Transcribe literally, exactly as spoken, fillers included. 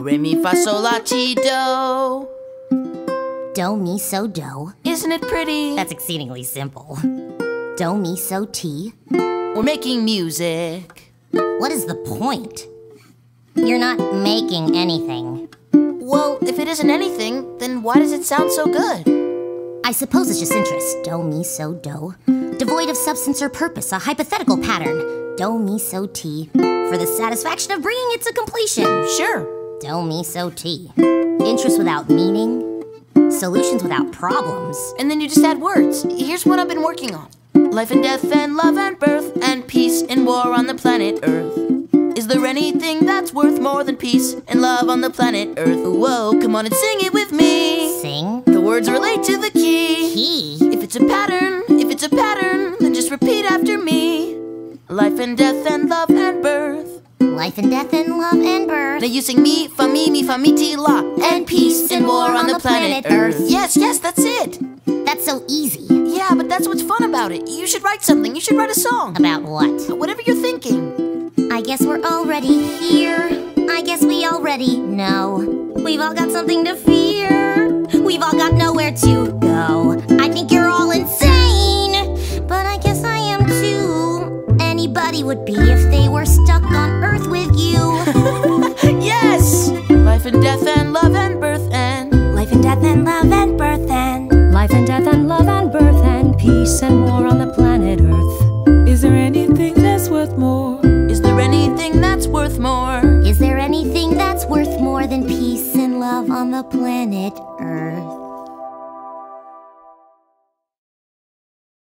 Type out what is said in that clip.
re, mi, fa, sol, la, ti, do. Do, mi, so, do. Isn't it pretty? That's exceedingly simple. Do, mi, so, ti. We're making music. What is the point? You're not making anything. Well, if it isn't anything, then why does it sound so good? I suppose it's just interest. Do, mi, so, do. Devoid of substance or purpose, a hypothetical pattern. Do, mi, so, ti. For the satisfaction of bringing it to completion. Sure. Do, mi, so, ti. Interest without meaning. Solutions without problems. And then you just add words. Here's what I've been working on. Life and death and love and birth and peace and war on the planet Earth. Is there anything that's worth more than peace and love on the planet Earth? Whoa, come on and sing it with me. Sing? The words relate to the key. Key? If it's a pattern, if it's a pattern, then just repeat after me. Life and death and love and birth. Life and death and love and birth. Now you sing mi, fa, mi, mi, fa, mi, ti, la. And peace and war on the planet Earth. Yes, yes, that's it. That's so easy. Yeah, but that's what's fun about it. You should write something. You should write a song. About what? Whatever you're thinking. I guess we're already here. I guess we already know. We've all got something to fear. We've all got nowhere to go. I think you're all insane, but I guess I am too. Anybody would be if they were stuck on Earth with you. Yes! Life and death and love and birth and life and death and love and birth and life and death and love and birth and peace and war on the planet Earth. Is there anything that's worth more? Is there anything that's worth more? Is there anything that's worth more than peace and love on the planet Earth?